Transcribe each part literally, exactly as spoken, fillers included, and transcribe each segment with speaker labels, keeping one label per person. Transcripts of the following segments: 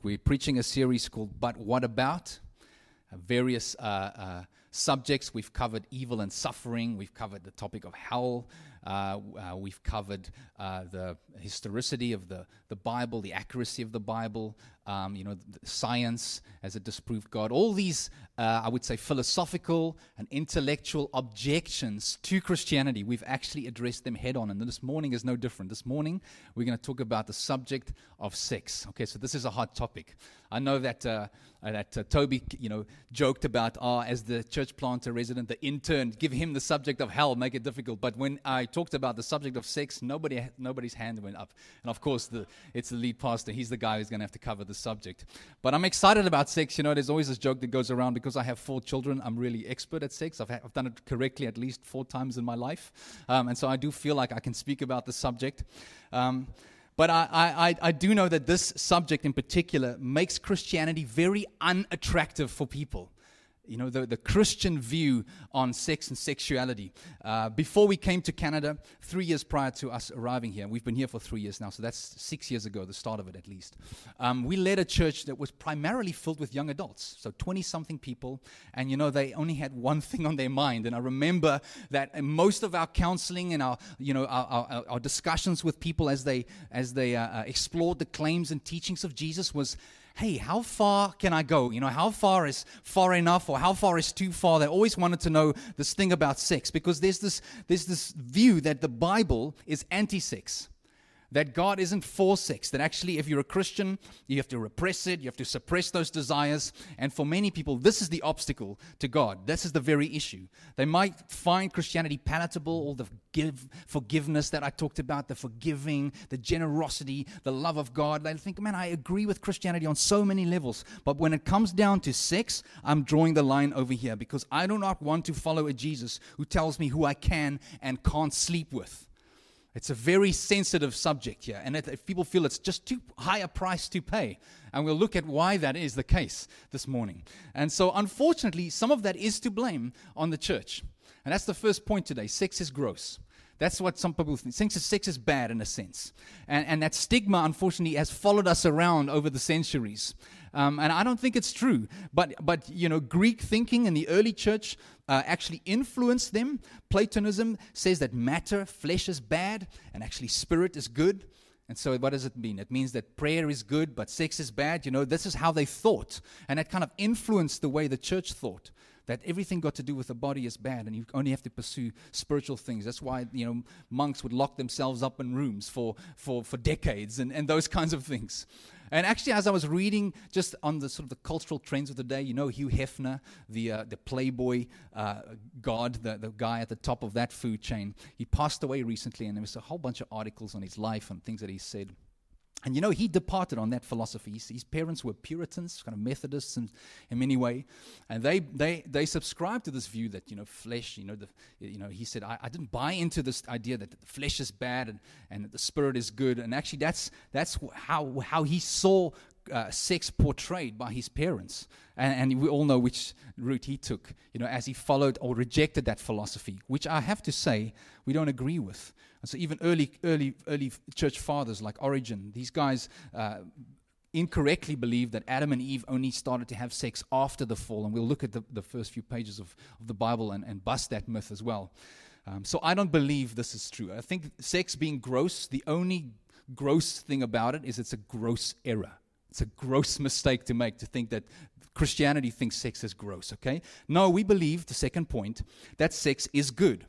Speaker 1: We're preaching a series called But What About? Uh, various uh, uh, subjects. We've covered evil and suffering. We've covered the topic of hell. Uh, uh, we've covered uh, the historicity of the, the Bible, the accuracy of the Bible, um, you know, the science as it disproved God. All these, uh, I would say, philosophical and intellectual objections to Christianity, we've actually addressed them head on. And this morning is no different. This morning, we're going to talk about the subject of sex. Okay, so this is a hot topic. I know that uh, that uh, Toby, you know, joked about, oh, as the church planter resident, the intern, give him the subject of hell, make it difficult. But when I talked about the subject of sex, nobody, nobody's hand went up. And of course, the, it's the lead pastor. He's the guy who's going to have to cover the subject. But I'm excited about sex. You know, there's always this joke that goes around, because I have four children, I'm really expert at sex. I've, ha- I've done it correctly at least four times in my life. Um, and so I do feel like I can speak about the subject. Um, But I, I, I do know that this subject in particular makes Christianity very unattractive for people. You know, the, the Christian view on sex and sexuality. Uh, before we came to Canada, three years prior to us arriving here, we've been here for three years now, so that's six years ago, the start of it at least. Um, we led a church that was primarily filled with young adults, so twenty-something people, and you know, they only had one thing on their mind. And I remember that in most of our counseling and our, you know, our, our, our discussions with people as they as they uh, uh, explored the claims and teachings of Jesus was, hey, how far can I go? You know, how far is far enough, or how far is too far? They always wanted to know this thing about sex, because there's this there's this view that the Bible is anti-sex, that God isn't for sex, that actually if you're a Christian, you have to repress it, you have to suppress those desires. And for many people, this is the obstacle to God. This is the very issue. They might find Christianity palatable, all the give, forgiveness that I talked about, the forgiving, the generosity, the love of God. They think, man, I agree with Christianity on so many levels. But when it comes down to sex, I'm drawing the line over here, because I do not want to follow a Jesus who tells me who I can and can't sleep with. It's a very sensitive subject here, and if people feel it's just too high a price to pay, and we'll look at why that is the case this morning. And so, unfortunately, some of that is to blame on the church. And that's the first point today. Sex is gross. That's what some people think. Sex is, sex is bad in a sense. And, and that stigma, unfortunately, has followed us around over the centuries. Um, and I don't think it's true. But, but you know, Greek thinking in the early church uh, actually influenced them. Platonism says that matter, flesh is bad, and actually spirit is good. And so what does it mean? It means that prayer is good, but sex is bad. You know, this is how they thought. And that kind of influenced the way the church thought, that everything got to do with the body is bad, and you only have to pursue spiritual things. That's why, you know, monks would lock themselves up in rooms for, for, for decades and, and those kinds of things. And actually, as I was reading just on the sort of the cultural trends of the day, you know, Hugh Hefner, the uh, the Playboy uh, god, the, the guy at the top of that food chain, he passed away recently, and there was a whole bunch of articles on his life and things that he said. And you know, he departed on that philosophy. His, his parents were Puritans, kind of Methodists in, in many ways, and they they they subscribed to this view that, you know, flesh, you know, the you know, he said, I, I didn't buy into this idea that the flesh is bad and, and that the spirit is good. And actually, that's that's how how he saw uh, sex portrayed by his parents. And, and we all know which route he took, you know, as he followed or rejected that philosophy, which I have to say we don't agree with. And so even early, early, early church fathers like Origen, these guys uh, incorrectly believed that Adam and Eve only started to have sex after the fall. And we'll look at the, the first few pages of, of the Bible and, and bust that myth as well. Um, so I don't believe this is true. I think sex being gross, the only gross thing about it is it's a gross error. It's a gross mistake to make, to think that Christianity thinks sex is gross, okay? No, we believe, the second point, that sex is good.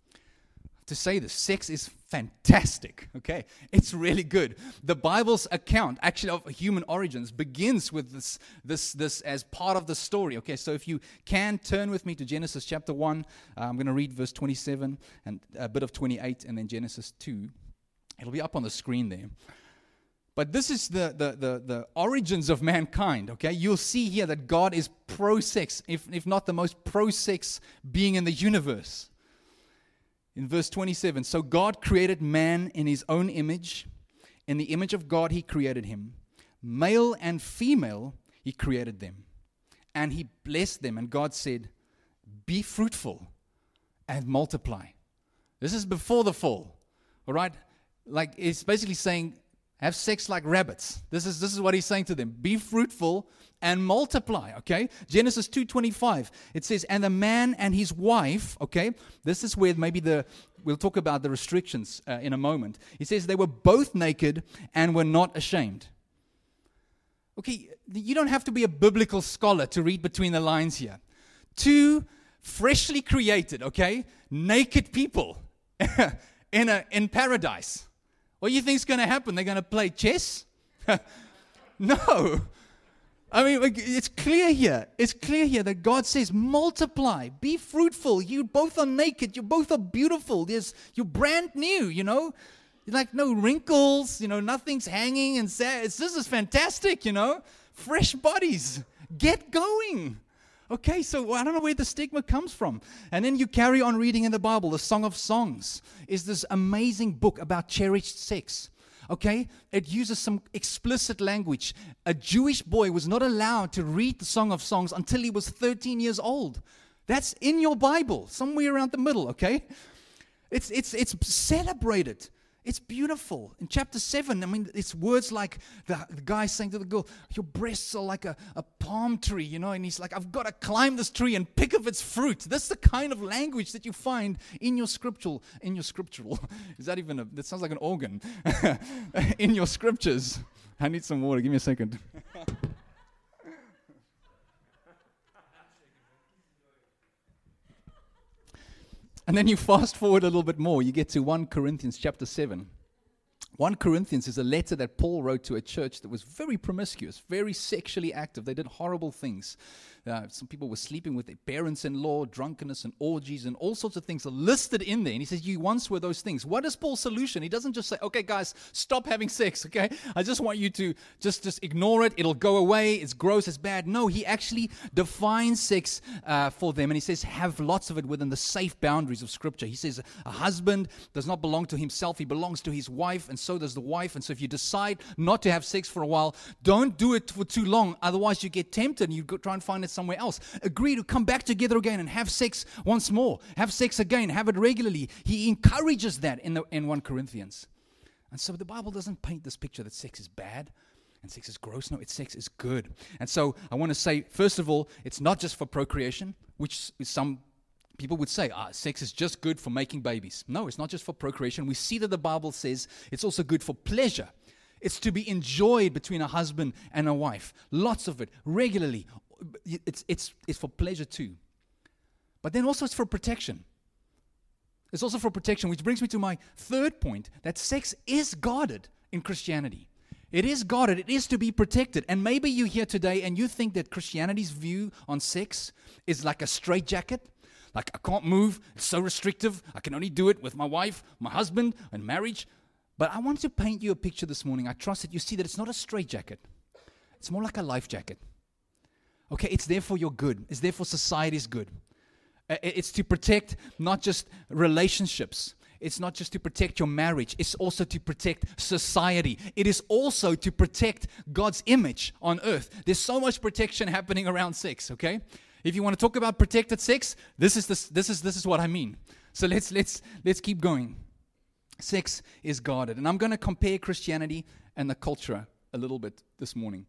Speaker 1: To say this, sex is fantastic, okay? It's really good. The Bible's account, actually, of human origins begins with this, this, this as part of the story, okay? So if you can, turn with me to Genesis chapter one. Uh, I'm going to read verse twenty-seven and a bit of twenty-eight, and then Genesis two. It'll be up on the screen there. But this is the, the, the, the origins of mankind, okay? You'll see here that God is pro-sex, if, if not the most pro-sex being in the universe. In verse twenty-seven, so God created man in his own image. In the image of God he created him. Male and female he created them. And he blessed them, and God said, be fruitful and multiply. This is before the fall, all right? Like, it's basically saying, Have sex like rabbits. This is, this is what he's saying to them. Be fruitful and multiply, okay? Genesis two twenty-five, it says, and the man and his wife, okay? This is where maybe the, we'll talk about the restrictions uh, in a moment. He says they were both naked and were not ashamed. Okay, you don't have to be a biblical scholar to read between the lines here. Two freshly created, okay, naked people in a in paradise. What do you think is going to happen? They're going to play chess? No. I mean, it's clear here. It's clear here that God says, multiply, be fruitful. You both are naked. You both are beautiful. There's, you're brand new, you know. Like no wrinkles, you know, nothing's hanging and sad. It's, this is fantastic, you know. Fresh bodies. Get going. Okay, so I don't know where the stigma comes from. And then you carry on reading in the Bible. The Song of Songs is this amazing book about cherished sex. Okay, it uses some explicit language. A Jewish boy was not allowed to read the Song of Songs until he was thirteen years old. That's in your Bible, somewhere around the middle, okay? It's it's it's celebrated. It's beautiful. In chapter seven, I mean, it's words like the, the guy saying to the girl, your breasts are like a, a palm tree, you know, and he's like, I've got to climb this tree and pick of its fruit. That's the kind of language that you find in your scriptural, in your scriptural. Is that even a, that sounds like an organ. In your scriptures. I need some water. Give me a second. And then you fast forward a little bit more. You get to First Corinthians chapter seven. First Corinthians is a letter that Paul wrote to a church that was very promiscuous, very sexually active. They did horrible things. Uh, some people were sleeping with their parents-in-law, drunkenness and orgies and all sorts of things are listed in there. And he says, you once were those things. What is Paul's solution? He doesn't just say, okay, guys, stop having sex, okay? I just want you to just, just ignore it. It'll go away. It's gross. It's bad. No, he actually defines sex uh, for them. And he says, have lots of it within the safe boundaries of Scripture. He says, a husband does not belong to himself. He belongs to his wife, and so does the wife. And so if you decide not to have sex for a while, don't do it for too long. Otherwise, you get tempted and you go try and find it somewhere else. Agree to come back together again and have sex once more. Have sex again. Have it regularly. He encourages that in the in First Corinthians. And so the Bible doesn't paint this picture that sex is bad and sex is gross. No, it's sex is good. And so I want to say, first of all, it's not just for procreation, which is some people would say, ah, sex is just good for making babies. No, it's not just for procreation. We see that the Bible says it's also good for pleasure. It's to be enjoyed between a husband and a wife. Lots of it, regularly. It's, it's, it's for pleasure too. But then also it's for protection. It's also for protection, which brings me to my third point, that sex is guarded in Christianity. It is guarded. It is to be protected. And maybe you're here today and you think that Christianity's view on sex is like a straitjacket. Like, I can't move. It's so restrictive. I can only do it with my wife, my husband, and marriage. But I want to paint you a picture this morning. I trust that you see that it's not a straitjacket. It's more like a life jacket. Okay, it's there for your good. It's there for society's good. It's to protect not just relationships. It's not just to protect your marriage. It's also to protect society. It is also to protect God's image on earth. There's so much protection happening around sex, okay? If you want to talk about protected sex, this is this, this is this is what I mean. So let's let's let's keep going. Sex is guarded. And I'm going to compare Christianity and the culture a little bit this morning.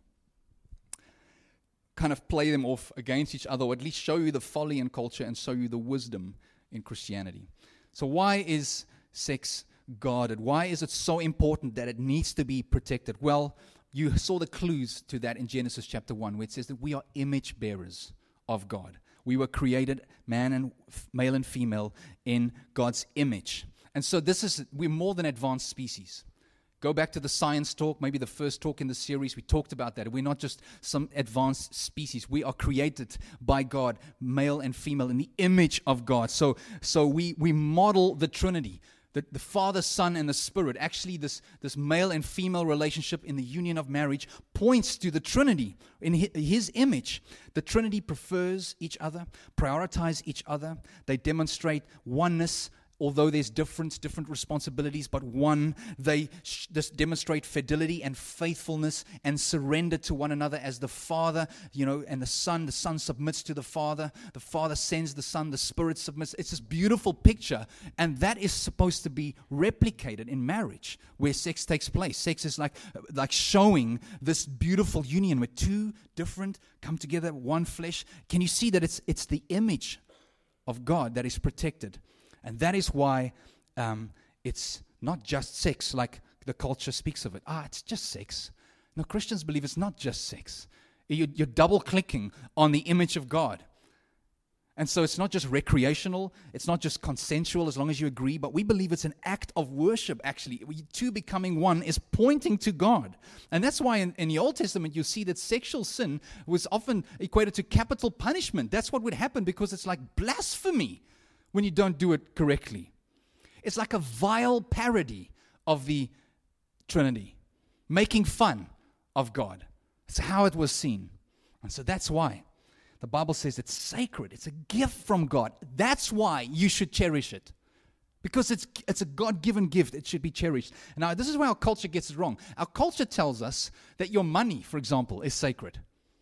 Speaker 1: Kind of play them off against each other, or at least show you the folly in culture and show you the wisdom in Christianity. So why is sex guarded? Why is it so important that it needs to be protected? Well, you saw the clues to that in Genesis chapter one, where it says that we are image bearers of God. We were created, man and male and female, in God's image. And so this is, we're more than advanced species. Go back to the science talk, maybe the first talk in the series, we talked about that. We're not just some advanced species. We are created by God, male and female, in the image of God. So so we, we model the Trinity, the, the Father, Son, and the Spirit. Actually, this, this male and female relationship in the union of marriage points to the Trinity in his, his image. The Trinity prefers each other, prioritize each other. They demonstrate oneness although there's different, different responsibilities, but one, they sh- just demonstrate fidelity and faithfulness and surrender to one another as the Father, you know, and the Son. The Son submits to the Father. The Father sends the Son. The Spirit submits. It's this beautiful picture, and that is supposed to be replicated in marriage, where sex takes place. Sex is like, like showing this beautiful union where two different come together, one flesh. Can you see that it's it's the image of God that is protected? And that is why um, it's not just sex like the culture speaks of it. Ah, it's just sex. No, Christians believe it's not just sex. You, you're double-clicking on the image of God. And so it's not just recreational, it's not just consensual as long as you agree, but we believe it's an act of worship, actually. We, two becoming one is pointing to God. And that's why in, in the Old Testament you see that sexual sin was often equated to capital punishment. That's what would happen because it's like blasphemy when you don't do it correctly. It's like a vile parody of the Trinity, making fun of God. It's how it was seen. And so that's why the Bible says it's sacred. It's a gift from God. That's why you should cherish it. Because it's it's a God-given gift. It should be cherished. Now, this is where our culture gets it wrong. Our culture tells us that your money, for example, is sacred.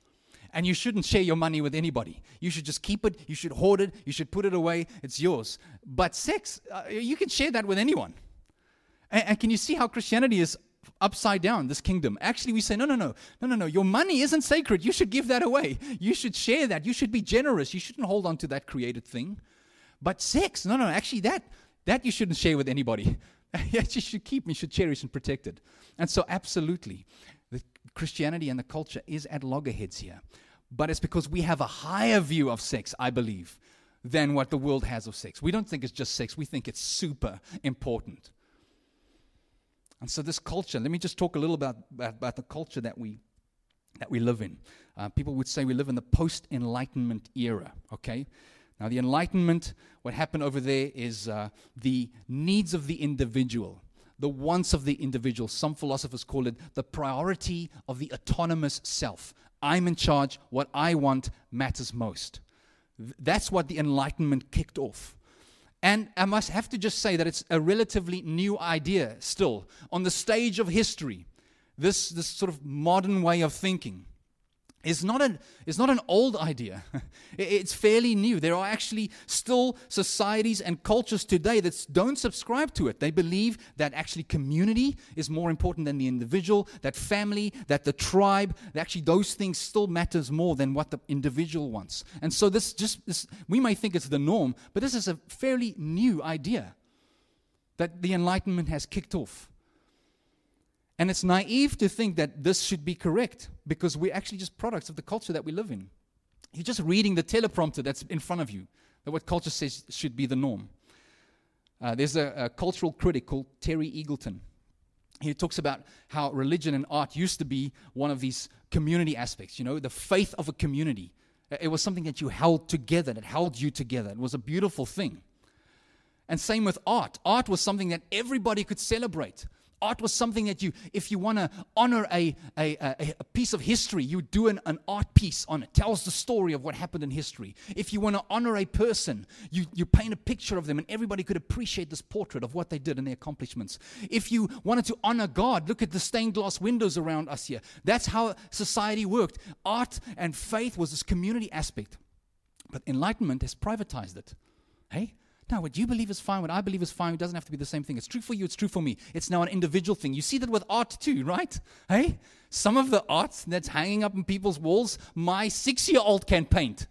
Speaker 1: And you shouldn't share your money with anybody. You should just keep it. You should hoard it. You should put it away. It's yours. But sex, uh, you can share that with anyone. And, and can you see how Christianity is upside down, this kingdom? Actually, we say, no, no, no. No, no, no. Your money isn't sacred. You should give that away. You should share that. You should be generous. You shouldn't hold on to that created thing. But sex, no, no. Actually, that, that you shouldn't share with anybody. You should keep, you should cherish and protect it. And so, absolutely, the Christianity and the culture is at loggerheads here. But it's because we have a higher view of sex, I believe, than what the world has of sex. We don't think it's just sex. We think it's super important. And so this culture, let me just talk a little about, about, about the culture that we that we live in. Uh, people would say we live in the post-Enlightenment era, okay? Now, the Enlightenment, what happened over there is uh, the needs of the individual, the wants of the individual. Some philosophers call it the priority of the autonomous self. I'm in charge. What I want matters most. Th- that's what the Enlightenment kicked off. And I must have to just say that it's a relatively new idea still on the stage of history. This, this sort of modern way of thinking is not an, is not an old idea. It's fairly new. There are actually still societies and cultures today that don't subscribe to it. They believe that actually community is more important than the individual, that family, that the tribe, that actually those things still matters more than what the individual wants. And so this just, this, we may think it's the norm, but this is a fairly new idea that the Enlightenment has kicked off. And it's naive to think that this should be correct because we're actually just products of the culture that we live in. You're just reading the teleprompter that's in front of you, that what culture says should be the norm. Uh, there's a, a cultural critic called Terry Eagleton. He talks about how religion and art used to be one of these community aspects, you know, the faith of a community. It was something that you held together, that held you together. It was a beautiful thing. And same with art. Art was something that everybody could celebrate. Art was something that you, if you want to honor a, a, a, a piece of history, you do an, an art piece on it. Tells the story of what happened in history. If you want to honor a person, you, you paint a picture of them and everybody could appreciate this portrait of what they did and their accomplishments. If you wanted to honor God, look at the stained glass windows around us here. That's how society worked. Art and faith was this community aspect. But Enlightenment has privatized it. Hey? No, what you believe is fine, what I believe is fine. It doesn't have to be the same thing. It's true for you, it's true for me. It's now an individual thing. You see that with art too, right? Hey? Some of the art that's hanging up on people's walls, my six-year-old can paint.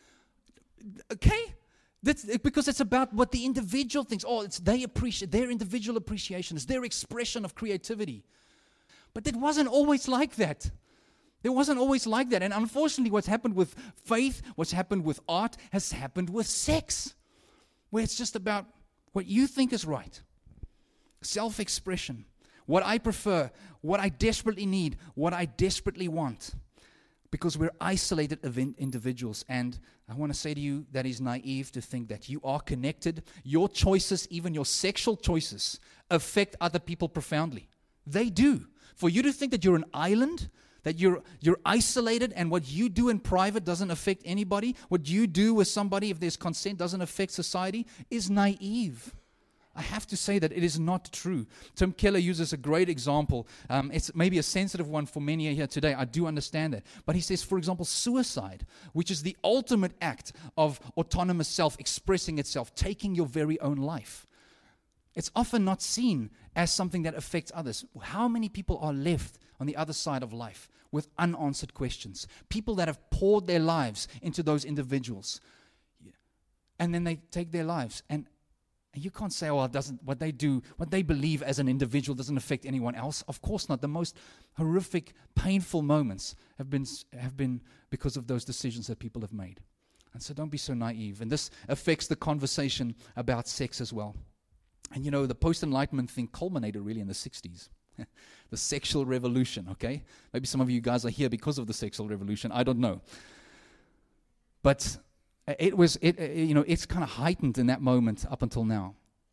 Speaker 1: Okay? That's because it's about what the individual thinks. Oh, it's they appreciate their individual appreciation. It's their expression of creativity. But it wasn't always like that. It wasn't always like that. And unfortunately, what's happened with faith, what's happened with art, has happened with sex. Where it's just about what you think is right. Self-expression. What I prefer. What I desperately need. What I desperately want. Because we're isolated individuals. And I want to say to you that is naive to think that you are connected. Your choices, even your sexual choices, affect other people profoundly. They do. For you to think that you're an island, that you're you're isolated and what you do in private doesn't affect anybody, what you do with somebody if there's consent doesn't affect society, is naive. I have to say that it is not true. Tim Keller uses a great example. Um, it's maybe a sensitive one for many here today. I do understand that. But he says, for example, suicide, which is the ultimate act of autonomous self expressing itself, taking your very own life. It's often not seen as something that affects others. How many people are left on the other side of life with unanswered questions? People that have poured their lives into those individuals. And then they take their lives. And you can't say, oh, it doesn't, what they do, what they believe as an individual doesn't affect anyone else. Of course not. The most horrific, painful moments have been have been because of those decisions that people have made. And so don't be so naive. And this affects the conversation about sex as well. And you know, the post-enlightenment thing culminated really in the sixties. The sexual revolution, okay? Maybe some of you guys are here because of the sexual revolution. I don't know. But it was, it, you know, it's kind of heightened in that moment up until now.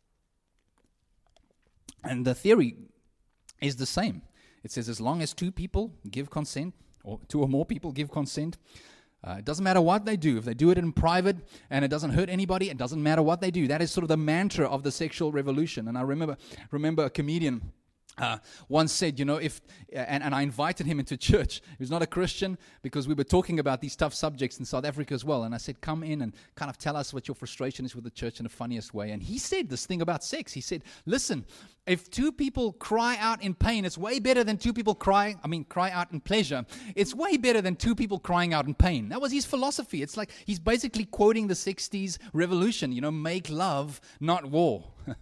Speaker 1: And the theory is the same. It says as long as two people give consent, or two or more people give consent, uh, it doesn't matter what they do. If they do it in private and it doesn't hurt anybody, it doesn't matter what they do. That is sort of the mantra of the sexual revolution. And I remember remember a comedian Uh, once said, you know, if, and, and I invited him into church. He was not a Christian because we were talking about these tough subjects in South Africa as well. And I said, come in and kind of tell us what your frustration is with the church in the funniest way. And he said this thing about sex. He said, listen, if two people cry out in pain, it's way better than two people cry, I mean, cry out in pleasure. It's way better than two people crying out in pain. That was his philosophy. It's like he's basically quoting the sixties revolution, you know, make love, not war.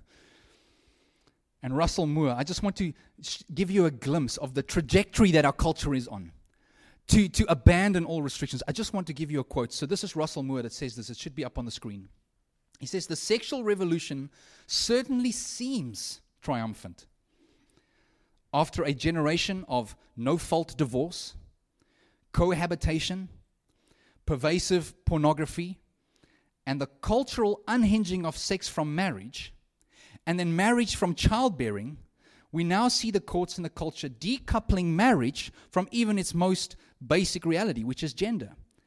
Speaker 1: And Russell Moore, I just want to sh- give you a glimpse of the trajectory that our culture is on, to, to abandon all restrictions. I just want to give you a quote. So this is Russell Moore that says this. It should be up on the screen. He says, the sexual revolution certainly seems triumphant. After a generation of no-fault divorce, cohabitation, pervasive pornography, and the cultural unhinging of sex from marriage, and then marriage from childbearing, we now see the courts and the culture decoupling marriage from even its most basic reality, which is gender.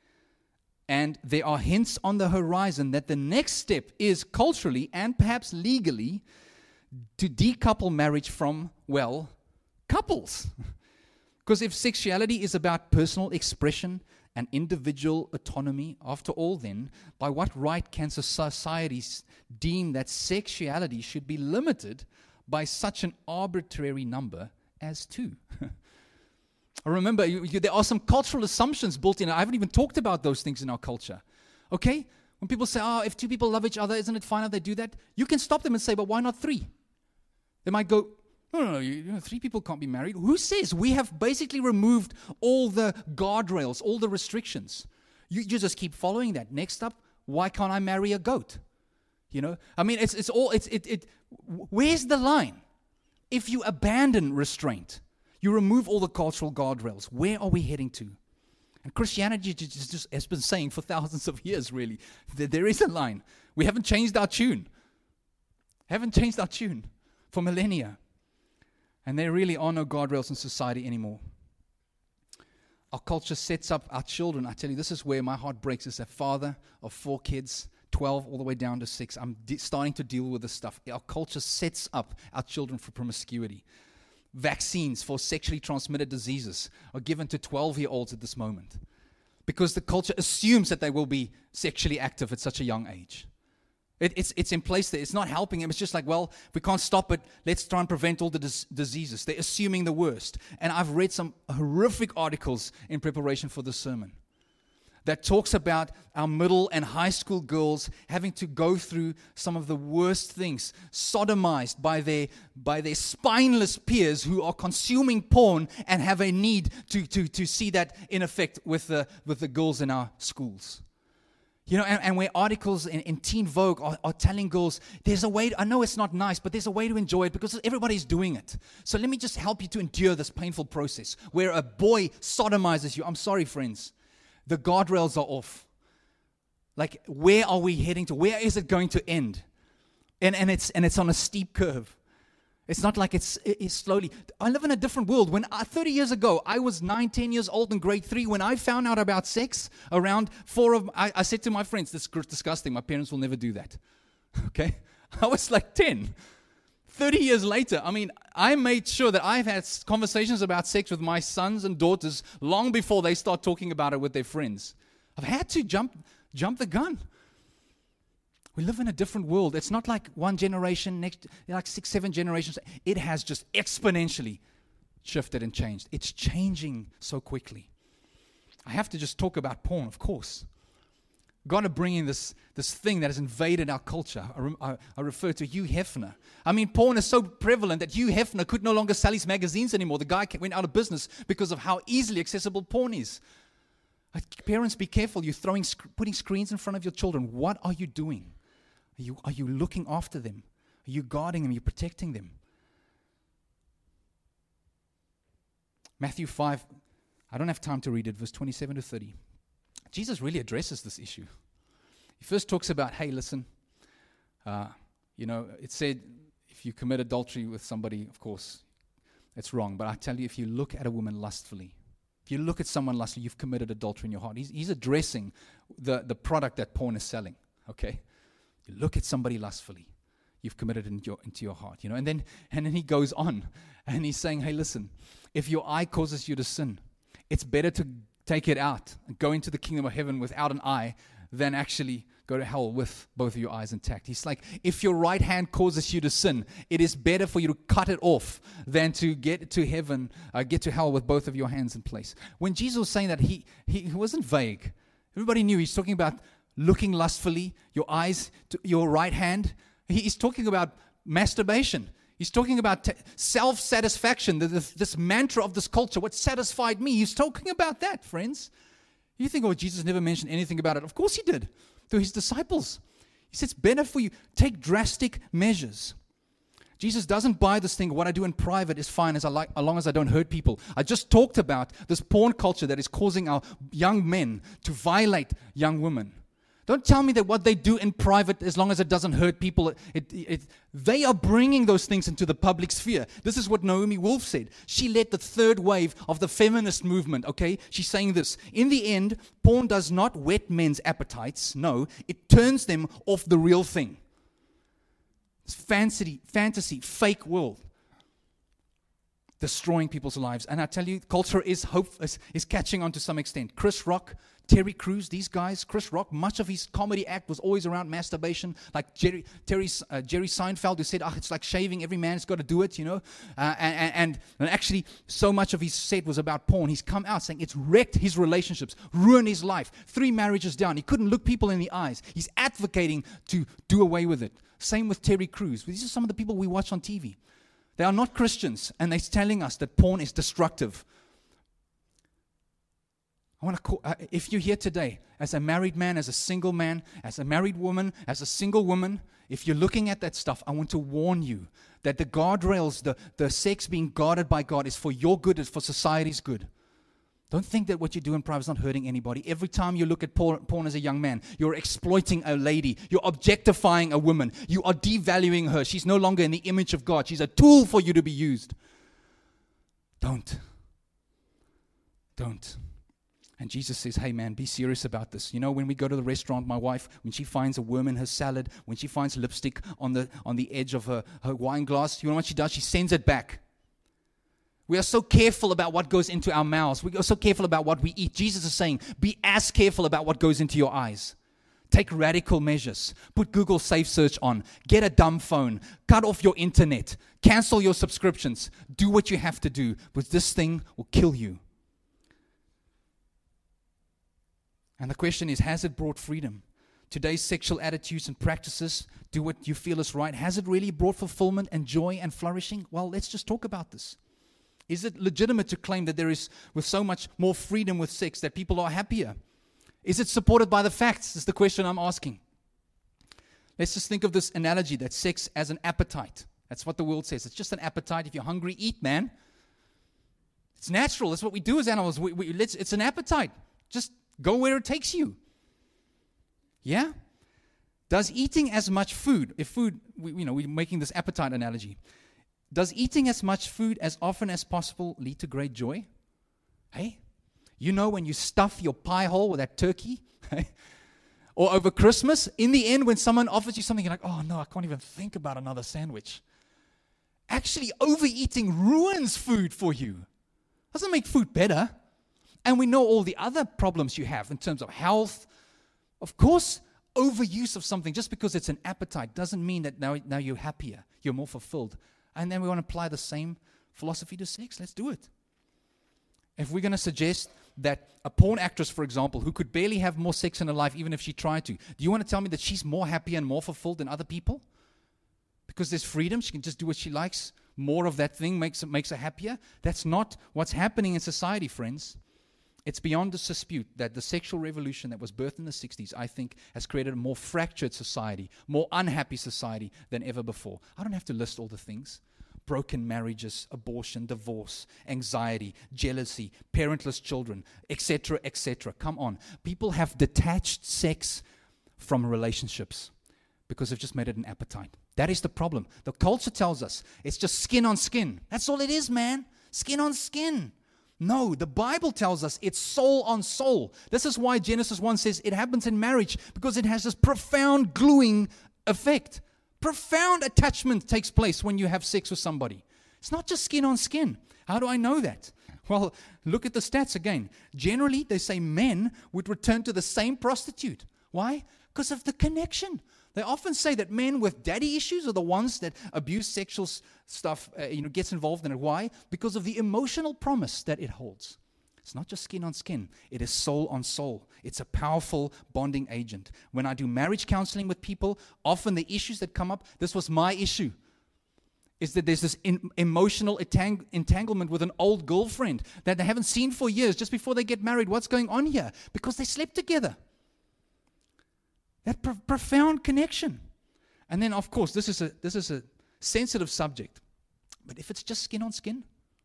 Speaker 1: And there are hints on the horizon that the next step is culturally and perhaps legally to decouple marriage from, well, couples. Because if sexuality is about personal expression and individual autonomy, after all then, by what right can societies deem that sexuality should be limited by such an arbitrary number as two? I remember, you, you, there are some cultural assumptions built in. I haven't even talked about those things in our culture. Okay? When people say, oh, if two people love each other, isn't it fine if they do that? You can stop them and say, but why not three? They might go, no, no, no, you, you know, three people can't be married. Who says? We have basically removed all the guardrails, all the restrictions. You, you just keep following that. Next up, why can't I marry a goat? You know, I mean, it's it's all, it's it, it, where's the line? If you abandon restraint, you remove all the cultural guardrails, where are we heading to? And Christianity just, just has been saying for thousands of years, really, that there is a line. We haven't changed our tune. Haven't changed our tune for millennia. And there really are no guardrails in society anymore. Our culture sets up our children. I tell you, this is where my heart breaks as a father of four kids, twelve all the way down to six. I'm de- starting to deal with this stuff. Our culture sets up our children for promiscuity. Vaccines for sexually transmitted diseases are given to twelve-year-olds at this moment because the culture assumes that they will be sexually active at such a young age. It, it's it's in place there. It's not helping them. It's just like, well, we can't stop it. Let's try and prevent all the dis- diseases. They're assuming the worst. And I've read some horrific articles in preparation for this sermon that talks about our middle and high school girls having to go through some of the worst things, sodomized by their by their spineless peers who are consuming porn and have a need to to to see that in effect with the with the girls in our schools. You know, and, and where articles in, in Teen Vogue are, are telling girls, there's a way, to, I know it's not nice, but there's a way to enjoy it because everybody's doing it. So let me just help you to endure this painful process where a boy sodomizes you. I'm sorry, friends. The guardrails are off. Like, where are we heading to? Where is it going to end? And and it's and it's on a steep curve. It's not like it's, it's slowly. I live in a different world. When I, thirty years ago, I was nine, ten years old in grade three. When I found out about sex, around four of, I, I said to my friends, this is disgusting. My parents will never do that. Okay? I was like ten. thirty years later, I mean, I made sure that I've had conversations about sex with my sons and daughters long before they start talking about it with their friends. I've had to jump jump the gun. We live in a different world. It's not like one generation, next, like six, seven generations. It has just exponentially shifted and changed. It's changing so quickly. I have to just talk about porn, of course. God to bring in this, this thing that has invaded our culture. I, re, I, I refer to Hugh Hefner. I mean, porn is so prevalent that Hugh Hefner could no longer sell his magazines anymore. The guy went out of business because of how easily accessible porn is. Like, parents, be careful. You're throwing, putting screens in front of your children. What are you doing? Are you, are you looking after them? Are you guarding them? Are you protecting them? Matthew five, I don't have time to read it, verse twenty-seven to thirty. Jesus really addresses this issue. He first talks about, hey, listen, uh, you know, it said if you commit adultery with somebody, of course, it's wrong. But I tell you, if you look at a woman lustfully, if you look at someone lustfully, you've committed adultery in your heart. He's, he's addressing the, the product that porn is selling, okay? You look at somebody lustfully, you've committed it into your, into your heart, you know. And then and then he goes on, and he's saying, hey, listen, if your eye causes you to sin, it's better to take it out and go into the kingdom of heaven without an eye than actually go to hell with both of your eyes intact. He's like, if your right hand causes you to sin, it is better for you to cut it off than to get to heaven, uh, get to hell with both of your hands in place. When Jesus was saying that, he, he, he wasn't vague. Everybody knew he's talking about looking lustfully, your eyes, to your right hand. He, he's talking about masturbation. He's talking about t- self-satisfaction, the, the, this mantra of this culture, what satisfied me. He's talking about that, friends. You think, oh, Jesus never mentioned anything about it. Of course he did, to his disciples. He says, it's better for you, take drastic measures. Jesus doesn't buy this thing, what I do in private is fine as, I like, as long as I don't hurt people. I just talked about this porn culture that is causing our young men to violate young women. Don't tell me that what they do in private, as long as it doesn't hurt people, it, it, it, they are bringing those things into the public sphere. This is what Naomi Wolf said. She led the third wave of the feminist movement, okay? She's saying this. In the end, porn does not whet men's appetites. No, it turns them off the real thing. It's fantasy, fantasy, fake world. Destroying people's lives. And I tell you, culture is hope is, is catching on to some extent. Chris Rock, Terry Crews, these guys, Chris Rock, much of his comedy act was always around masturbation. Like Jerry, Terry, uh, Jerry Seinfeld, who said, oh, it's like shaving, every man's got to do it, you know. Uh, and, and, and actually, so much of his set was about porn. He's come out saying it's wrecked his relationships, ruined his life. Three marriages down. He couldn't look people in the eyes. He's advocating to do away with it. Same with Terry Crews. These are some of the people we watch on T V. They are not Christians, and they're telling us that porn is destructive. I want to call, uh, if you're here today, as a married man, as a single man, as a married woman, as a single woman, if you're looking at that stuff, I want to warn you that the guardrails, the, the sex being guarded by God is for your good, it's for society's good. Don't think that what you do in private is not hurting anybody. Every time you look at porn, porn as a young man, you're exploiting a lady. You're objectifying a woman. You are devaluing her. She's no longer in the image of God. She's a tool for you to be used. Don't. Don't. And Jesus says, hey man, be serious about this. You know, when we go to the restaurant, my wife, when she finds a worm in her salad, when she finds lipstick on the on the edge of her, her wine glass, you know what she does? She sends it back. We are so careful about what goes into our mouths. We are so careful about what we eat. Jesus is saying, be as careful about what goes into your eyes. Take radical measures. Put Google Safe Search on. Get a dumb phone. Cut off your internet. Cancel your subscriptions. Do what you have to do, because this thing will kill you. And the question is, has it brought freedom? Today's sexual attitudes and practices, do what you feel is right. Has it really brought fulfillment and joy and flourishing? Well, let's just talk about this. Is it legitimate to claim that there is, with so much more freedom with sex, that people are happier? Is it supported by the facts? Is the question I'm asking. Let's just think of this analogy that sex as an appetite. That's what the world says. It's just an appetite. If you're hungry, eat, man. It's natural. That's what we do as animals. We, we, let's, it's an appetite. Just go where it takes you. Yeah? Does eating as much food, if food, we, you know, we're making this appetite analogy. Does eating as much food as often as possible lead to great joy? Hey, you know when you stuff your pie hole with that turkey, or over Christmas, in the end, when someone offers you something, you're like, oh no, I can't even think about another sandwich. Actually, overeating ruins food for you. Doesn't make food better. And we know all the other problems you have in terms of health. Of course, overuse of something, just because it's an appetite, doesn't mean that now, now you're happier, you're more fulfilled. And then we want to apply the same philosophy to sex. Let's do it. If we're going to suggest that a porn actress, for example, who could barely have more sex in her life even if she tried to, do you want to tell me that she's more happy and more fulfilled than other people? Because there's freedom, she can just do what she likes. More of that thing makes, makes her happier. That's not what's happening in society, friends. It's beyond dispute that the sexual revolution that was birthed in the sixties, I think, has created a more fractured society, more unhappy society than ever before. I don't have to list all the things. Broken marriages, abortion, divorce, anxiety, jealousy, parentless children, et cetera, et cetera. Come on. People have detached sex from relationships because they've just made it an appetite. That is the problem. The culture tells us it's just skin on skin. That's all it is, man. Skin on skin. No, the Bible tells us it's soul on soul. This is why Genesis one says it happens in marriage, because it has this profound gluing effect. Profound attachment takes place when you have sex with somebody. It's not just skin on skin. How do I know that? Well, look at the stats again. Generally, they say men would return to the same prostitute. Why? Because of the connection. They often say that men with daddy issues are the ones that abuse sexual stuff, uh, you know, gets involved in it. Why? Because of the emotional promise that it holds. It's not just skin on skin. It is soul on soul. It's a powerful bonding agent. When I do marriage counseling with people, often the issues that come up, this was my issue, is that there's this in, emotional entang- entanglement with an old girlfriend that they haven't seen for years just before they get married. What's going on here? Because they slept together. That pro- profound connection. And then, of course, this is a this is a sensitive subject. But if it's just skin on skin,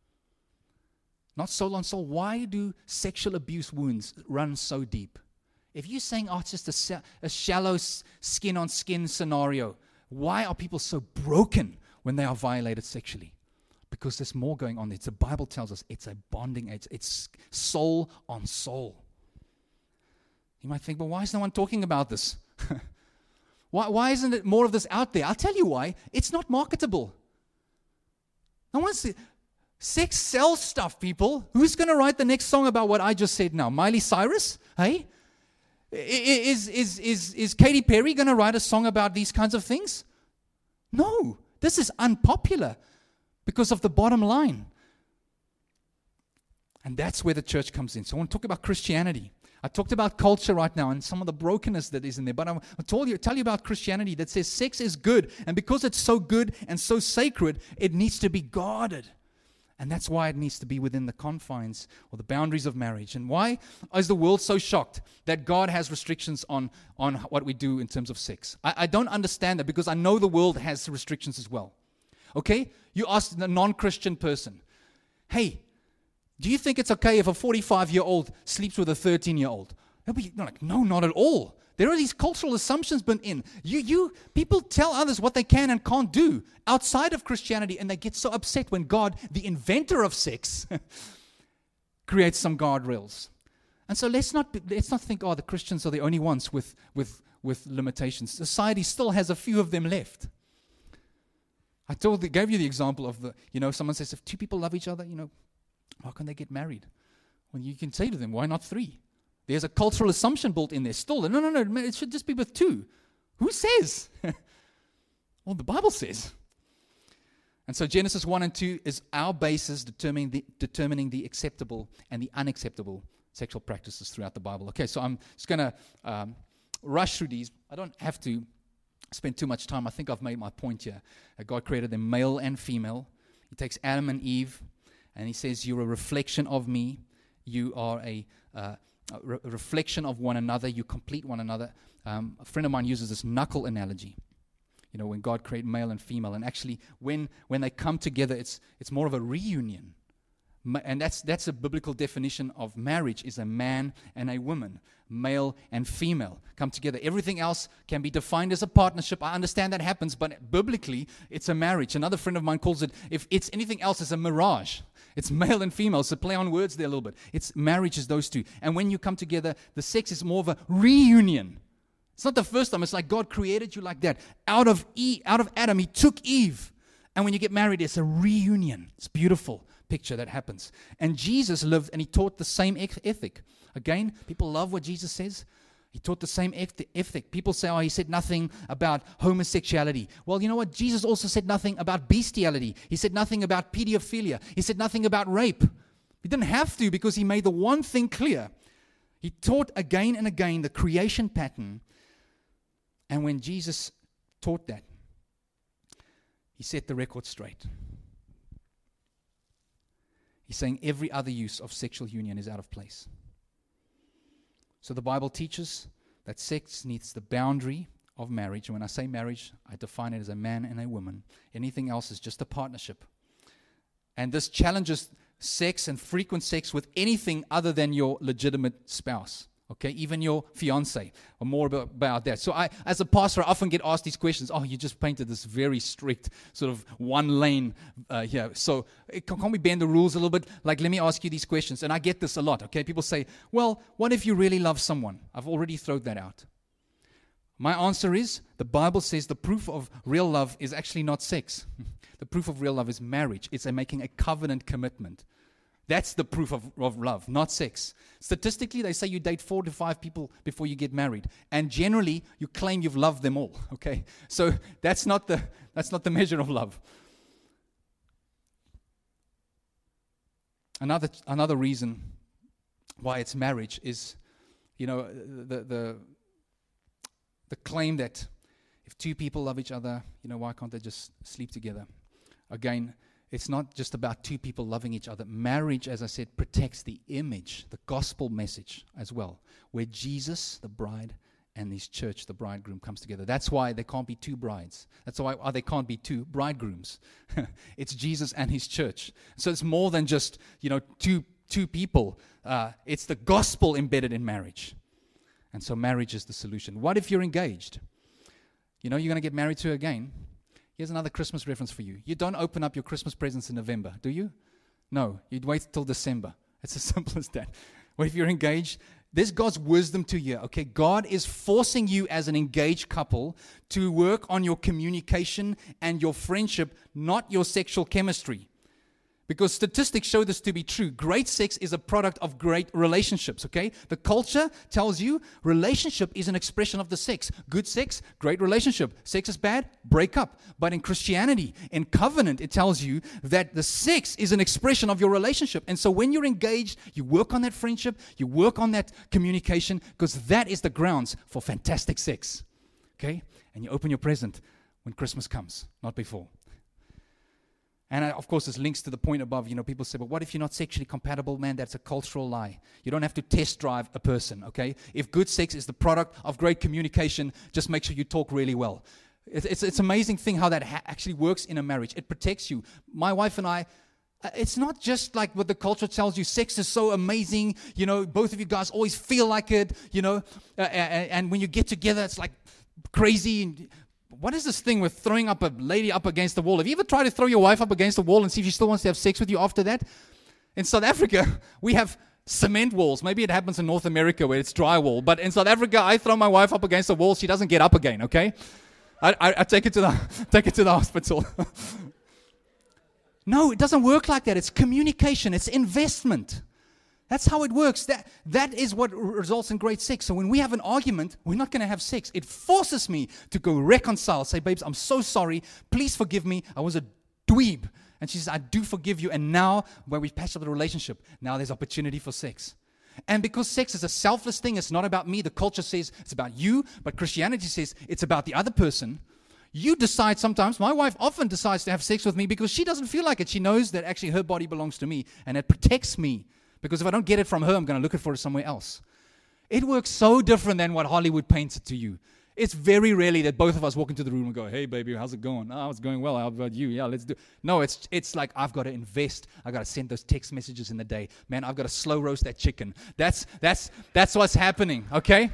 Speaker 1: not soul on soul, why do sexual abuse wounds run so deep? If you're saying, oh, it's just a, sa- a shallow s- skin on skin scenario, why are people so broken when they are violated sexually? Because there's more going on. It's the Bible tells us it's a bonding, it's, it's soul on soul. You might think, but why is no one talking about this? why, why isn't it more of this out there? I'll tell you why. It's not marketable. No one's... Sex sells stuff, people. Who's going to write the next song about what I just said now? Miley Cyrus? Hey? Is, is, is, is Katy Perry going to write a song about these kinds of things? No. This is unpopular because of the bottom line. And that's where the church comes in. So I want to talk about Christianity. I talked about culture right now and some of the brokenness that is in there. But I will tell you, tell you about Christianity that says sex is good. And because it's so good and so sacred, it needs to be guarded. And that's why it needs to be within the confines or the boundaries of marriage. And why is the world so shocked that God has restrictions on, on what we do in terms of sex? I, I don't understand that, because I know the world has restrictions as well. Okay? You ask a non-Christian person, hey, do you think it's okay if a forty-five-year-old sleeps with a thirteen-year-old? They'll be like, no, not at all. There are these cultural assumptions built in. You, you, people tell others what they can and can't do outside of Christianity, and they get so upset when God, the inventor of sex, creates some guardrails. And so let's not let's not think, oh, the Christians are the only ones with with with limitations. Society still has a few of them left. I told, gave you the example of the, you know, someone says if two people love each other, you know, why can't they get married? Well, you can say to them, why not three? There's a cultural assumption built in there still. No, no, no, it should just be with two. Who says? Well, the Bible says. And so Genesis one and two is our basis determining the, determining the acceptable and the unacceptable sexual practices throughout the Bible. Okay, so I'm just going to um, rush through these. I don't have to spend too much time. I think I've made my point here. Uh, God created them male and female. He takes Adam and Eve, and he says, you're a reflection of me. You are a... Uh, A re- reflection of one another, you complete one another. Um, a friend of mine uses this knuckle analogy. You know, when God created male and female, and actually, when when they come together, it's it's more of a reunion. Ma- and that's that's a biblical definition of marriage: is a man and a woman, male and female, come together. Everything else can be defined as a partnership. I understand that happens, but biblically, it's a marriage. Another friend of mine calls it, if it's anything else, it's a mirage. It's male and female, so play on words there a little bit. It's marriage is those two. And when you come together, the sex is more of a reunion. It's not the first time. It's like God created you like that. Out of Eve, out of Adam, He took Eve. And when you get married, it's a reunion. It's a beautiful picture that happens. And Jesus lived and He taught the same ethic. Again, people love what Jesus says. He taught the same ethic. People say, oh, He said nothing about homosexuality. Well, you know what? Jesus also said nothing about bestiality. He said nothing about pedophilia. He said nothing about rape. He didn't have to, because He made the one thing clear. He taught again and again the creation pattern. And when Jesus taught that, He set the record straight. He's saying every other use of sexual union is out of place. So the Bible teaches that sex needs the boundary of marriage. And when I say marriage, I define it as a man and a woman. Anything else is just a partnership. And this challenges sex and frequent sex with anything other than your legitimate spouse. Okay, even your fiance, or more about, about that. So I, as a pastor, I often get asked these questions. Oh, you just painted this very strict sort of one lane uh, here. So can, can we bend the rules a little bit? Like, let me ask you these questions. And I get this a lot, okay? People say, well, what if you really love someone? I've already thrown that out. My answer is, the Bible says the proof of real love is actually not sex. The proof of real love is marriage. It's a making a covenant commitment. That's the proof of, of love, not sex. Statistically, they say you date four to five people before you get married. And generally, you claim you've loved them all, okay? So that's not the, that's not the measure of love. Another, another reason why it's marriage is, you know, the, the, the claim that if two people love each other, you know, why can't they just sleep together? Again, it's not just about two people loving each other. Marriage, as I said, protects the image, the gospel message as well, where Jesus, the bride, and His church, the bridegroom, comes together. That's why there can't be two brides. That's why oh, there can't be two bridegrooms. It's Jesus and His church. So it's more than just, you know, two two people. Uh, it's the gospel embedded in marriage. And so marriage is the solution. What if you're engaged? You know, you're going to get married to again. Here's another Christmas reference for you. You don't open up your Christmas presents in November, do you? No, you'd wait till December. It's as simple as that. Well, if you're engaged, there's God's wisdom to you, okay? God is forcing you as an engaged couple to work on your communication and your friendship, not your sexual chemistry. Because statistics show this to be true. Great sex is a product of great relationships, okay? The culture tells you relationship is an expression of the sex. Good sex, great relationship. Sex is bad, break up. But in Christianity, in covenant, it tells you that the sex is an expression of your relationship. And so when you're engaged, you work on that friendship, you work on that communication, because that is the grounds for fantastic sex, okay? And you open your present when Christmas comes, not before. And of course, this links to the point above. You know, people say, but what if you're not sexually compatible? Man, that's a cultural lie. You don't have to test drive a person, okay? If good sex is the product of great communication, just make sure you talk really well. It's it's, it's an amazing thing how that ha- actually works in a marriage. It protects you. My wife and I, it's not just like what the culture tells you. Sex is so amazing. You know, both of you guys always feel like it, you know. Uh, and, and when you get together, it's like crazy. And, what is this thing with throwing up a lady up against the wall? Have you ever tried to throw your wife up against the wall and see if she still wants to have sex with you after that? In South Africa, we have cement walls. Maybe it happens in North America where it's drywall. But in South Africa, I throw my wife up against the wall. She doesn't get up again, okay? I, I, I take it to the take it to the hospital. No, it doesn't work like that. It's communication. It's investment. That's how it works. That That is what results in great sex. So when we have an argument, we're not going to have sex. It forces me to go reconcile. Say, babes, I'm so sorry. Please forgive me. I was a dweeb. And she says, I do forgive you. And now, when we've patched up the relationship, now there's opportunity for sex. And because sex is a selfless thing, it's not about me. The culture says it's about you. But Christianity says it's about the other person. You decide sometimes. My wife often decides to have sex with me because she doesn't feel like it. She knows that actually her body belongs to me. And it protects me. Because if I don't get it from her, I'm going to look for it somewhere else. It works so different than what Hollywood paints it to you. It's very rarely that both of us walk into the room and go, hey, baby, how's it going? Oh, it's going well. How about you? Yeah, let's do it. No, it's it's like I've got to invest. I've got to send those text messages in the day. Man, I've got to slow roast that chicken. That's that's that's what's happening, okay?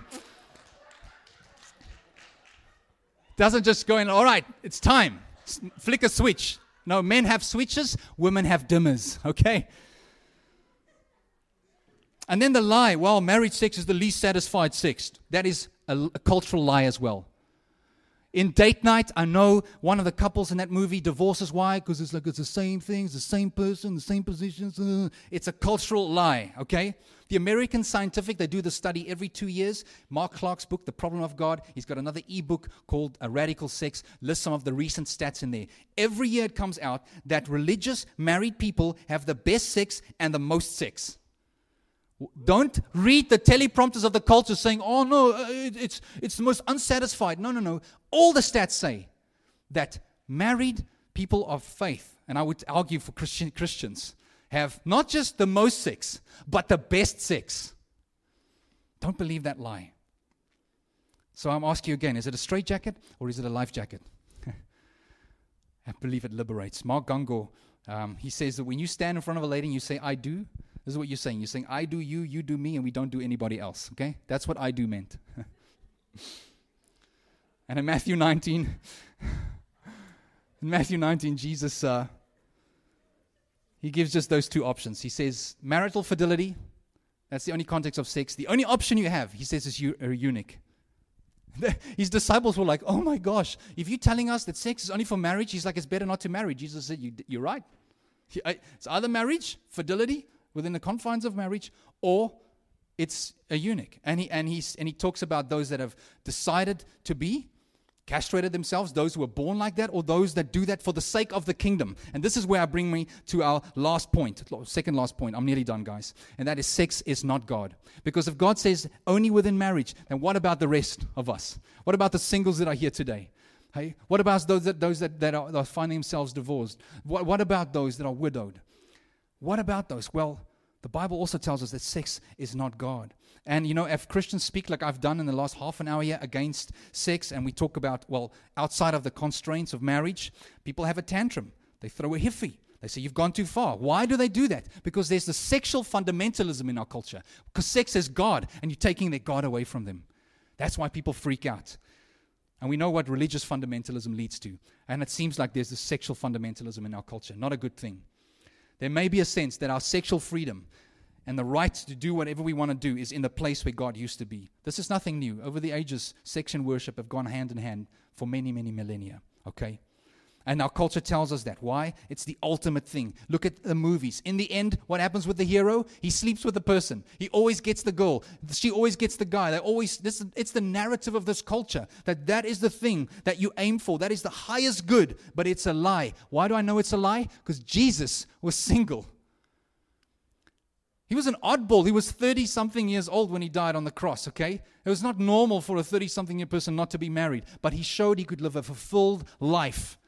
Speaker 1: Doesn't just go in, all right, it's time. Flick a switch. No, men have switches. Women have dimmers, okay? And then the lie, well, marriage sex is the least satisfied sex. That is a, a cultural lie as well. In Date Night, I know one of the couples in that movie divorces. Why? Because it's like it's the same things, the same person, the same positions. Uh, it's a cultural lie, okay? The American Scientific, they do the study every two years. Mark Clark's book, The Problem of God, he's got another ebook called uh, Radical Sex, lists some of the recent stats in there. Every year it comes out that religious married people have the best sex and the most sex. Don't read the teleprompters of the culture saying, oh no, it's it's the most unsatisfied. No, no, no. All the stats say that married people of faith, and I would argue for Christian Christians, have not just the most sex, but the best sex. Don't believe that lie. So I'm asking you again, is it a straitjacket or is it a life jacket? I believe it liberates. Mark Gungor, um, he says that when you stand in front of a lady and you say, I do, this is what you're saying. You're saying, I do you, you do me, and we don't do anybody else. Okay? That's what I do meant. And in Matthew nineteen, in Matthew nineteen, Jesus, uh, he gives just those two options. He says, marital fidelity, that's the only context of sex. The only option you have, he says, is you, a eunuch. His disciples were like, oh my gosh, if you're telling us that sex is only for marriage, he's like, it's better not to marry. Jesus said, you, you're right. It's either marriage, fidelity, within the confines of marriage, or it's a eunuch. And he and he's and he talks about those that have decided to be, castrated themselves, those who were born like that, or those that do that for the sake of the kingdom. And this is where I bring me to our last point, second last point. I'm nearly done, guys. And that is, sex is not God. Because if God says only within marriage, then what about the rest of us? What about the singles that are here today? Hey, what about those that those that, that, are, that are finding themselves divorced? What, what about those that are widowed? What about those? Well, the Bible also tells us that sex is not God. And, you know, if Christians speak like I've done in the last half an hour here against sex, and we talk about, well, outside of the constraints of marriage, people have a tantrum. They throw a hiffy. They say, you've gone too far. Why do they do that? Because there's the sexual fundamentalism in our culture. Because sex is God, and you're taking their God away from them. That's why people freak out. And we know what religious fundamentalism leads to. And it seems like there's this sexual fundamentalism in our culture. Not a good thing. There may be a sense that our sexual freedom and the right to do whatever we want to do is in the place where God used to be. This is nothing new. Over the ages, sex and worship have gone hand in hand for many, many millennia. Okay? And our culture tells us that. Why? It's the ultimate thing. Look at the movies. In the end, what happens with the hero? He sleeps with the person. He always gets the girl. She always gets the guy. They always. This, it's the narrative of this culture, that that is the thing that you aim for. That is the highest good, but it's a lie. Why do I know it's a lie? Because Jesus was single. He was an oddball. He was thirty-something years old when he died on the cross, okay? It was not normal for a thirty-something year person not to be married, but he showed he could live a fulfilled life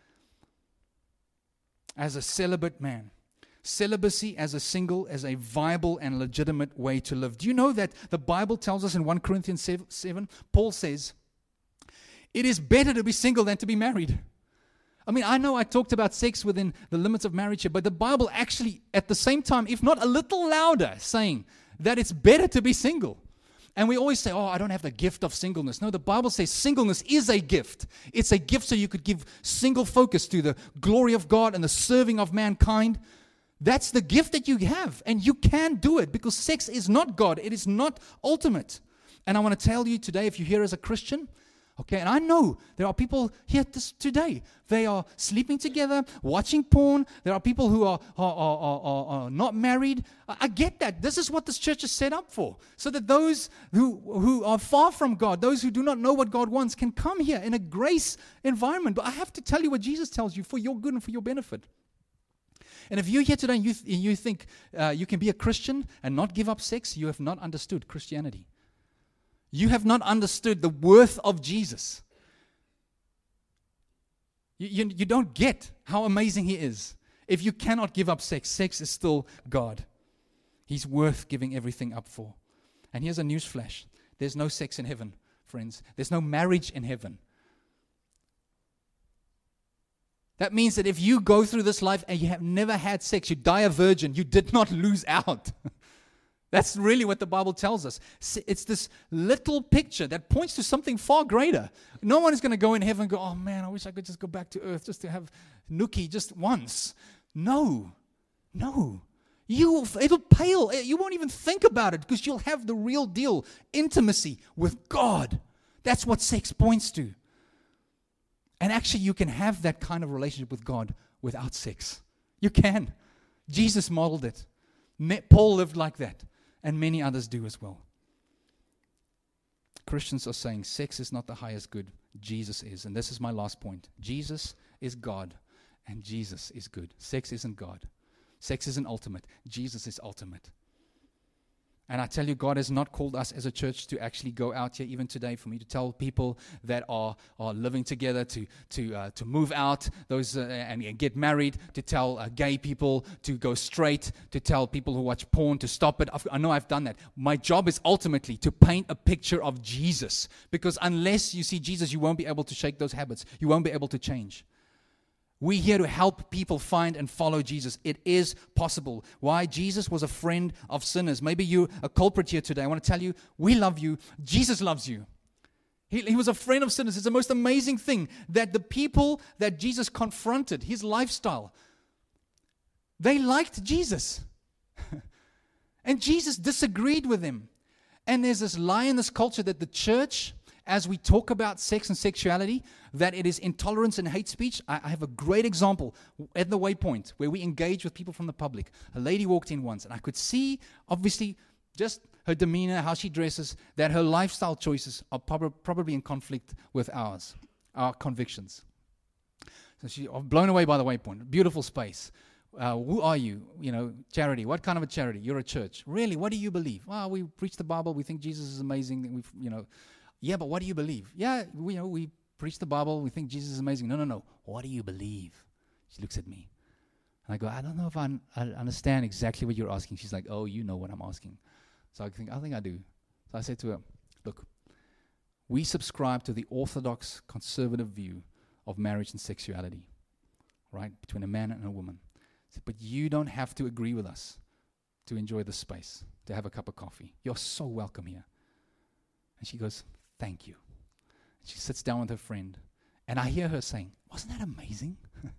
Speaker 1: as a celibate man. Celibacy as a single, as a viable and legitimate way to live. Do you know that the Bible tells us in First Corinthians seven, Paul says, it is better to be single than to be married. I mean, I know I talked about sex within the limits of marriage here, but the Bible actually, at the same time, if not a little louder, saying that it's better to be single. And we always say, oh, I don't have the gift of singleness. No, the Bible says singleness is a gift. It's a gift so you could give single focus to the glory of God and the serving of mankind. That's the gift that you have, and you can do it because sex is not God. It is not ultimate. And I want to tell you today, if you're here as a Christian, okay, and I know there are people here this, today. They are sleeping together, watching porn. There are people who are, are, are, are, are not married. I, I get that. This is what this church is set up for. So that those who, who are far from God, those who do not know what God wants, can come here in a grace environment. But I have to tell you what Jesus tells you for your good and for your benefit. And if you're here today and you, th- and you think uh, you can be a Christian and not give up sex, you have not understood Christianity. You have not understood the worth of Jesus. You, you, you don't get how amazing He is. If you cannot give up sex, sex is still God. He's worth giving everything up for. And here's a news flash. There's no sex in heaven, friends. There's no marriage in heaven. That means that if you go through this life and you have never had sex, you die a virgin, you did not lose out. That's really what the Bible tells us. It's this little picture that points to something far greater. No one is going to go in heaven and go, oh man, I wish I could just go back to earth just to have nookie just once. No, no. You will, it'll pale. You won't even think about it because you'll have the real deal, intimacy with God. That's what sex points to. And actually, you can have that kind of relationship with God without sex. You can. Jesus modeled it. Paul lived like that. And many others do as well. Christians are saying sex is not the highest good. Jesus is. And this is my last point. Jesus is God. And Jesus is good. Sex isn't God. Sex isn't ultimate. Jesus is ultimate. And I tell you, God has not called us as a church to actually go out here, even today, for me to tell people that are, are living together to to uh, to move out, those uh, and, and get married, to tell uh, gay people to go straight, to tell people who watch porn to stop it. I've, I know I've done that. My job is ultimately to paint a picture of Jesus, because unless you see Jesus, you won't be able to shake those habits. You won't be able to change. We're here to help people find and follow Jesus. It is possible. Why? Jesus was a friend of sinners. Maybe you're a culprit here today. I want to tell you, we love you. Jesus loves you. He, he was a friend of sinners. It's the most amazing thing that the people that Jesus confronted, his lifestyle, they liked Jesus. And Jesus disagreed with them. And there's this lie in this culture that the church, as we talk about sex and sexuality, that it is intolerance and hate speech. I, I have a great example at the Waypoint where we engage with people from the public. A lady walked in once, and I could see, obviously, just her demeanor, how she dresses, that her lifestyle choices are prob- probably in conflict with ours, our convictions. So she was blown away by the Waypoint. Beautiful space. Uh, who are you? You know, charity. What kind of a charity? You're a church. Really? What do you believe? Well, we preach the Bible. We think Jesus is amazing. We've, you know. Yeah, but what do you believe? Yeah, we, you know, we preach the Bible. We think Jesus is amazing. No, no, no. What do you believe? She looks at me. And I go, I don't know if I, un- I understand exactly what you're asking. She's like, oh, you know what I'm asking. So I think, I think I do. So I said to her, look, we subscribe to the orthodox conservative view of marriage and sexuality, right, between a man and a woman. I said, but you don't have to agree with us to enjoy this space, to have a cup of coffee. You're so welcome here. And she goes, thank you. She sits down with her friend, and I hear her saying, wasn't that amazing?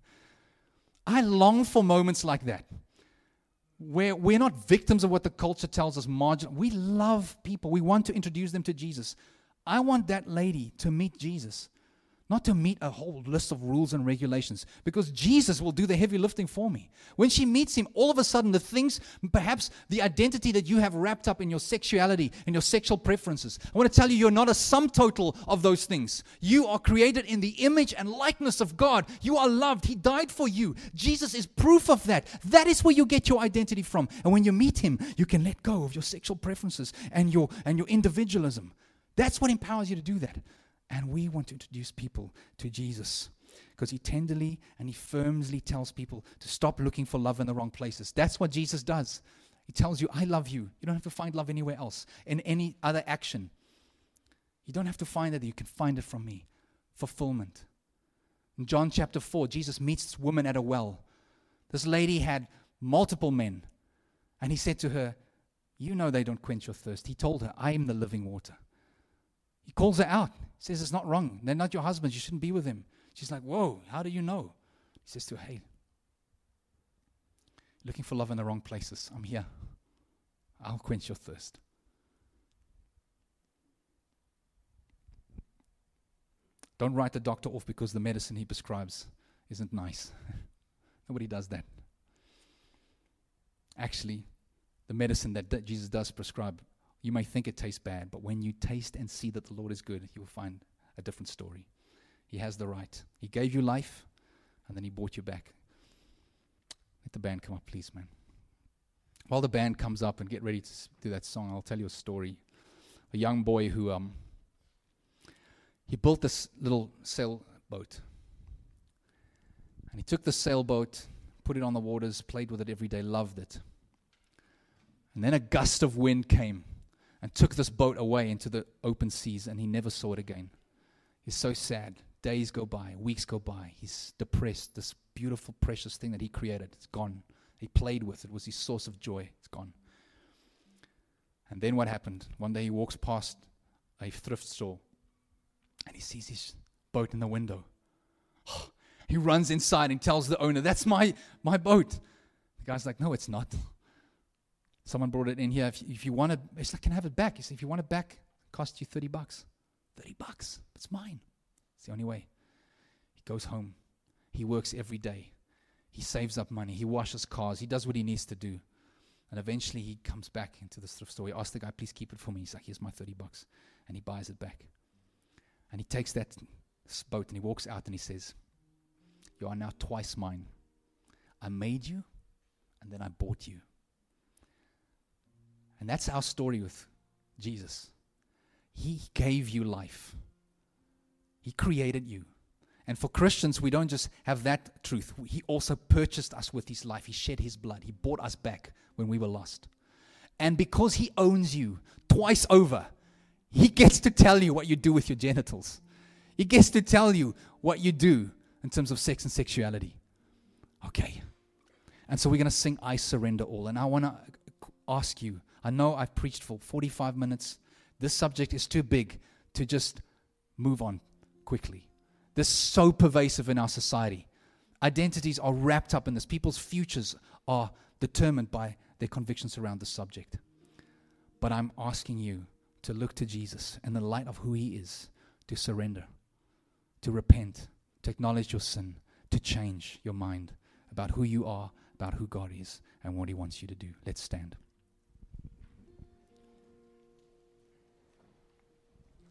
Speaker 1: I long for moments like that, where we're not victims of what the culture tells us. Margin. We love people. We want to introduce them to Jesus. I want that lady to meet Jesus, not to meet a whole list of rules and regulations, because Jesus will do the heavy lifting for me. When she meets him, all of a sudden the things, perhaps the identity that you have wrapped up in your sexuality and your sexual preferences, I want to tell you, you're not a sum total of those things. You are created in the image and likeness of God. You are loved. He died for you. Jesus is proof of that. That is where you get your identity from. And when you meet him, you can let go of your sexual preferences and your and your individualism. That's what empowers you to do that. And we want to introduce people to Jesus, because he tenderly and he firmly tells people to stop looking for love in the wrong places. That's what Jesus does. He tells you, I love you. You don't have to find love anywhere else, in any other action. You don't have to find it. You can find it from me. Fulfillment. In John chapter four, Jesus meets this woman at a well. This lady had multiple men. And he said to her, you know they don't quench your thirst. He told her, I am the living water. He calls her out. He says, it's not wrong. They're not your husbands. You shouldn't be with them. She's like, whoa, how do you know? He says to her, hey, looking for love in the wrong places. I'm here. I'll quench your thirst. Don't write the doctor off because the medicine he prescribes isn't nice. Nobody does that. Actually, the medicine that d- Jesus does prescribe, you may think it tastes bad, but when you taste and see that the Lord is good, you will find a different story. He has the right. He gave you life, and then he brought you back. Let the band come up, please, man. While the band comes up and get ready to do that song, I'll tell you a story. A young boy who, um, he built this little sailboat. And he took the sailboat, put it on the waters, played with it every day, loved it. And then a gust of wind came and took this boat away into the open seas, and he never saw it again. He's so sad. Days go by, weeks go by. He's depressed. This beautiful, precious thing that he created, it's gone. He played with it. It was his source of joy. It's gone. And then what happened? One day he walks past a thrift store, and he sees his boat in the window. He runs inside and tells the owner, that's my, my boat. The guy's like, no, it's not. Someone brought it in here. If you, if you want it, it's like, can I have it back? He said, if you want it back, it costs you thirty bucks. thirty bucks. It's mine. It's the only way. He goes home. He works every day. He saves up money. He washes cars. He does what he needs to do. And eventually he comes back into the thrift store. He asks the guy, please keep it for me. He's like, here's my thirty bucks. And he buys it back. And he takes that boat and he walks out and he says, you are now twice mine. I made you and then I bought you. And that's our story with Jesus. He gave you life. He created you. And for Christians, we don't just have that truth. He also purchased us with his life. He shed his blood. He bought us back when we were lost. And because he owns you twice over, he gets to tell you what you do with your genitals. He gets to tell you what you do in terms of sex and sexuality. Okay. And so we're going to sing I Surrender All. And I want to ask you, I know I've preached for forty-five minutes. This subject is too big to just move on quickly. This is so pervasive in our society. Identities are wrapped up in this. People's futures are determined by their convictions around the subject. But I'm asking you to look to Jesus in the light of who he is, to surrender, to repent, to acknowledge your sin, to change your mind about who you are, about who God is, and what he wants you to do. Let's stand.